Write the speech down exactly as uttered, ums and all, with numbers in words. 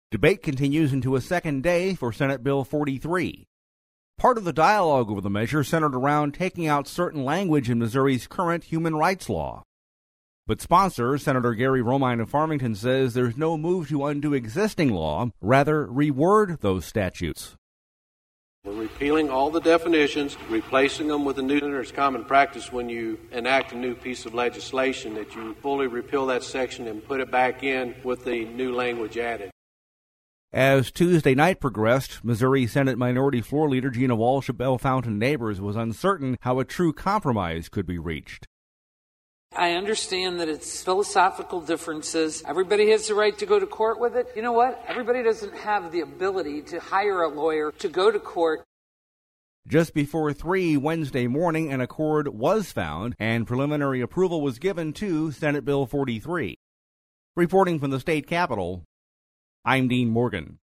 Debate continues into a second day for Senate Bill forty-three. Part of the dialogue over the measure centered around taking out certain language in Missouri's current human rights law. But sponsor, Senator Gary Romine of Farmington, says there's no move to undo existing law, rather reword those statutes. We're repealing all the definitions, replacing them with a new. It's common practice when you enact a new piece of legislation that you fully repeal that section and put it back in with the new language added. As Tuesday night progressed, Missouri Senate Minority Floor Leader Gina Walsh of Bellefontaine Neighbors was uncertain how a true compromise could be reached. I understand that it's philosophical differences. Everybody has the right to go to court with it. You know what? Everybody doesn't have the ability to hire a lawyer to go to court. Just before three Wednesday morning, an accord was found and preliminary approval was given to Senate Bill forty-three. Reporting from the state capitol, I'm Dean Morgan.